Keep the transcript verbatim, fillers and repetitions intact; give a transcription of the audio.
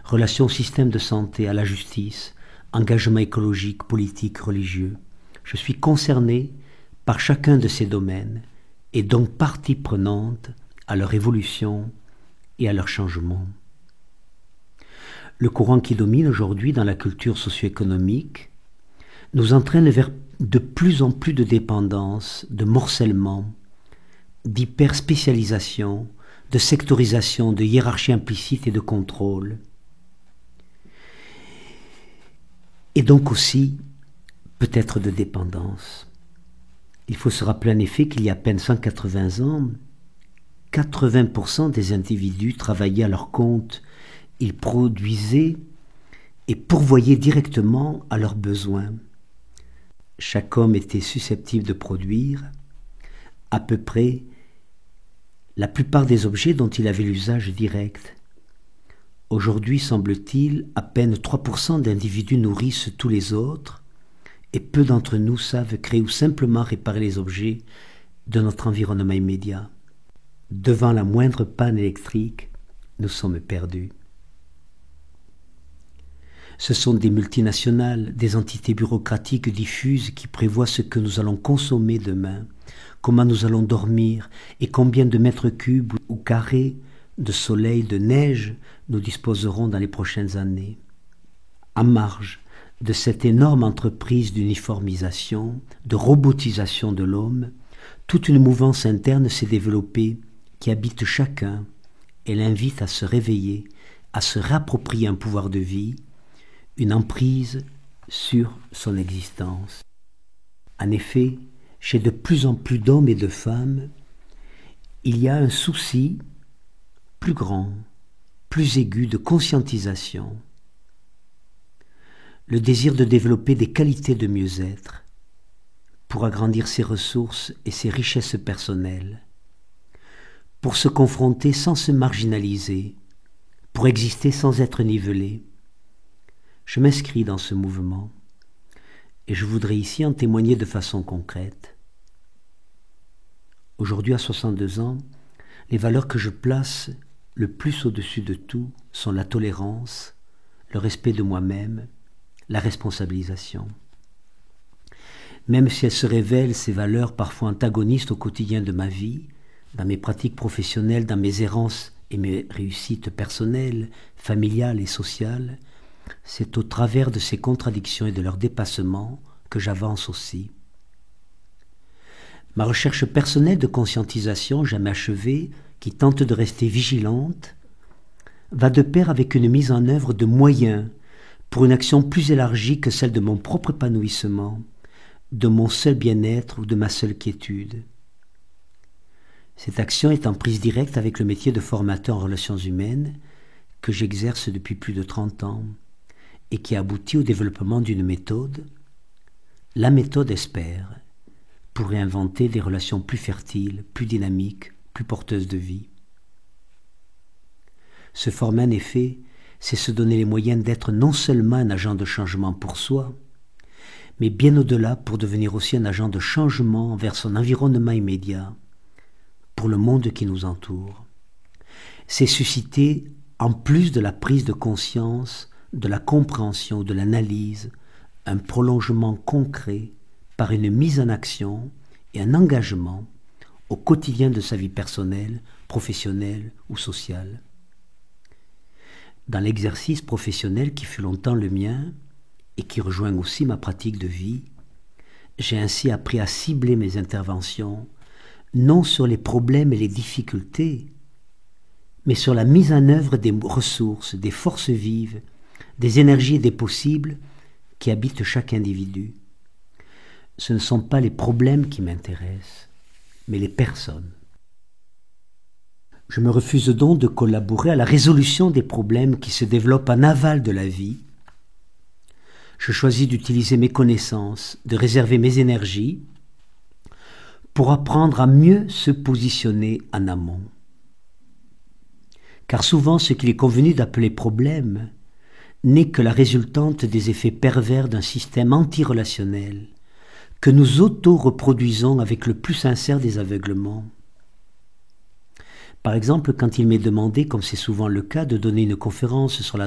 relation au système de santé, à la justice, engagement écologique, politique, religieux. Je suis concerné par chacun de ces domaines et donc partie prenante à leur évolution et à leur changement. Le courant qui domine aujourd'hui dans la culture socio-économique nous entraîne vers de plus en plus de dépendance, de morcellement, d'hyperspécialisation, de sectorisation, de hiérarchie implicite et de contrôle. Et donc aussi, peut-être de dépendance. Il faut se rappeler en effet qu'il y a à peine cent quatre-vingts ans, quatre-vingts pour cent des individus travaillaient à leur compte, ils produisaient et pourvoyaient directement à leurs besoins. Chaque homme était susceptible de produire à peu près la plupart des objets dont il avait l'usage direct. Aujourd'hui, semble-t-il, à peine trois pour cent d'individus nourrissent tous les autres et peu d'entre nous savent créer ou simplement réparer les objets de notre environnement immédiat. Devant la moindre panne électrique, nous sommes perdus. Ce sont des multinationales, des entités bureaucratiques diffuses qui prévoient ce que nous allons consommer demain, comment nous allons dormir et combien de mètres cubes ou carrés de soleil, de neige nous disposerons dans les prochaines années. En marge de cette énorme entreprise d'uniformisation, de robotisation de l'homme, toute une mouvance interne s'est développée qui habite chacun et l'invite à se réveiller, à se réapproprier un pouvoir de vie, une emprise sur son existence. En effet, chez de plus en plus d'hommes et de femmes, il y a un souci plus grand, plus aigu de conscientisation, le désir de développer des qualités de mieux-être pour agrandir ses ressources et ses richesses personnelles, pour se confronter sans se marginaliser, pour exister sans être nivelé. Je m'inscris dans ce mouvement et je voudrais ici en témoigner de façon concrète. Aujourd'hui, à soixante-deux ans, les valeurs que je place le plus au-dessus de tout sont la tolérance, le respect de moi-même, la responsabilisation. Même si elles se révèlent, ces valeurs parfois antagonistes au quotidien de ma vie, dans mes pratiques professionnelles, dans mes errances et mes réussites personnelles, familiales et sociales, c'est au travers de ces contradictions et de leur dépassement que j'avance aussi. Ma recherche personnelle de conscientisation, jamais achevée, qui tente de rester vigilante, va de pair avec une mise en œuvre de moyens pour une action plus élargie que celle de mon propre épanouissement, de mon seul bien-être ou de ma seule quiétude. Cette action est en prise directe avec le métier de formateur en relations humaines que j'exerce depuis plus de trente ans et qui aboutit au développement d'une méthode, la méthode ESPER, pour réinventer des relations plus fertiles, plus dynamiques, plus porteuses de vie. Se former en effet, c'est se donner les moyens d'être non seulement un agent de changement pour soi, mais bien au-delà pour devenir aussi un agent de changement vers son environnement immédiat, pour le monde qui nous entoure. C'est susciter, en plus de la prise de conscience, de la compréhension, de l'analyse, un prolongement concret par une mise en action et un engagement au quotidien de sa vie personnelle, professionnelle ou sociale. Dans l'exercice professionnel qui fut longtemps le mien et qui rejoint aussi ma pratique de vie, j'ai ainsi appris à cibler mes interventions non sur les problèmes et les difficultés, mais sur la mise en œuvre des ressources, des forces vives, des énergies et des possibles qui habitent chaque individu. Ce ne sont pas les problèmes qui m'intéressent, mais les personnes. Je me refuse donc de collaborer à la résolution des problèmes qui se développent en aval de la vie. Je choisis d'utiliser mes connaissances, de réserver mes énergies pour apprendre à mieux se positionner en amont. Car souvent, ce qu'il est convenu d'appeler problème n'est que la résultante des effets pervers d'un système antirelationnel que nous auto-reproduisons avec le plus sincère des aveuglements. Par exemple, quand il m'est demandé, comme c'est souvent le cas, de donner une conférence sur la